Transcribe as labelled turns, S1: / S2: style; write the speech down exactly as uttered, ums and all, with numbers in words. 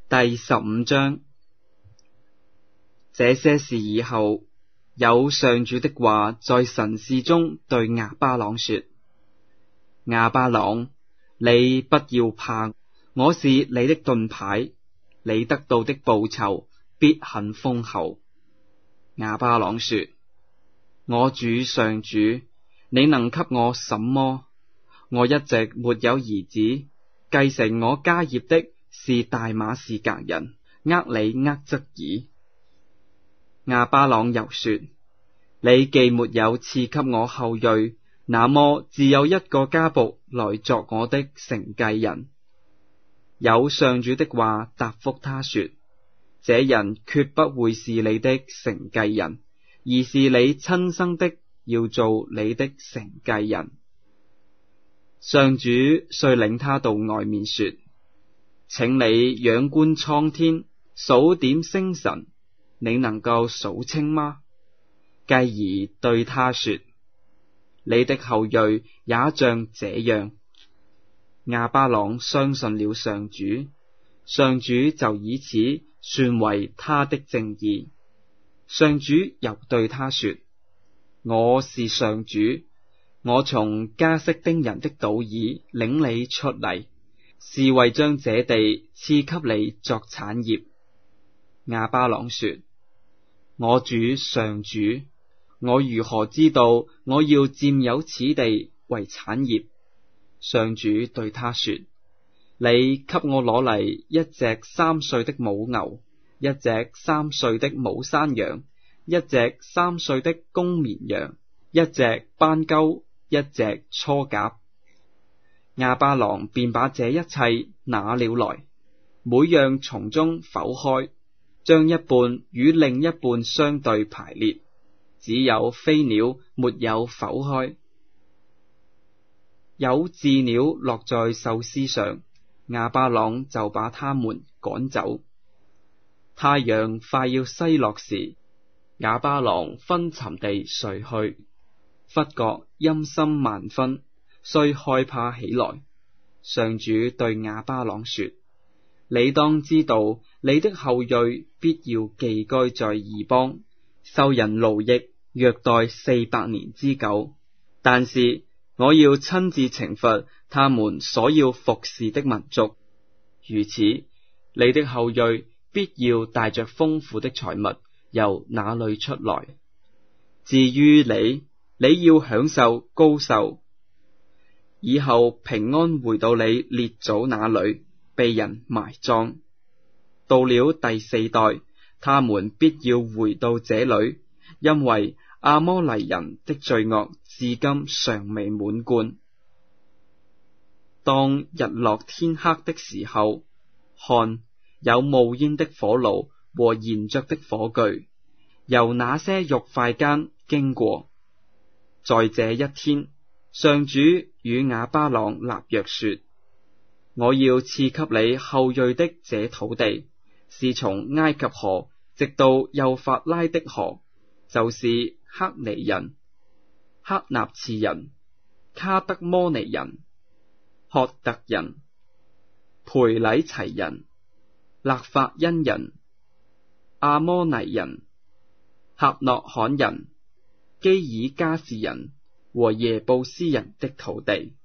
S1: 第十五章。這些事以後，有上主的話在神視中對亞巴郎說：亞巴郎，你不要怕，我是你的盾牌，你得到的報酬必很豐厚。亞巴郎說：我主上主，你能給我什麼？我一直沒有兒子，繼承我家業的是大馬士革人厄里厄則爾。亞巴郎又說：你既沒有賜給我後裔，那麼自有一個家僕來作我的承繼人。有上主的話答覆他說：這人決不會是你的承繼人，而是你親生的要做你的承繼人。上主遂領他到外面說：請你仰觀蒼天，數點星辰，你能夠數清嗎？繼而對他說：你的後裔也像這樣。亞巴郎相信了上主，上主就以此算為他的正義。上主又對他說：我是上主，我從加色丁人的島珥領你出嚟，是為將這地賜給你作產業。亞巴郎說：我主上主，我如何知道我要佔有此地為產業？上主對他說：你給我攞嚟一隻三歲的母牛，一隻三歲的母山羊，一隻三歲的公綿羊，一隻斑鳩，一隻雛鴿。亞巴郎便把這一切拿了來，每樣從中剖開，將一半與另一半相對排列，只有飛鳥沒有剖開。有鷙鳥落在獸屍上，亞巴郎就把它們趕走。太陽快要西落時，亞巴郎昏沉地睡去，忽覺陰森萬分，遂害怕起來。上主對亞巴郎說：你當知道，你的後裔必要寄居在異邦，受人奴役虐待四百年之久，但是我要親自懲罰他們所要服侍的民族。如此，你的後裔必要帶着豐富的財物由那裏出來。至於你，你要享受高壽，以後平安回到你列祖那裏，被人埋葬。到了第四代，他們必要回到這裏，因為阿摩黎人的罪惡至今尚未滿貫。當日落天黑的時候，看，有冒煙的火爐和燃着的火炬，由那些肉塊間經過。在這一天，上主與亞巴郎立約說：我要賜給你後裔的這土地，是從埃及河直到幼發拉的河，就是克尼人、克納次人、卡德摩尼人、曷特人、培禮齊人、勒法因人、阿摩黎人、客諾罕人、基爾加士人和耶布斯人的土地。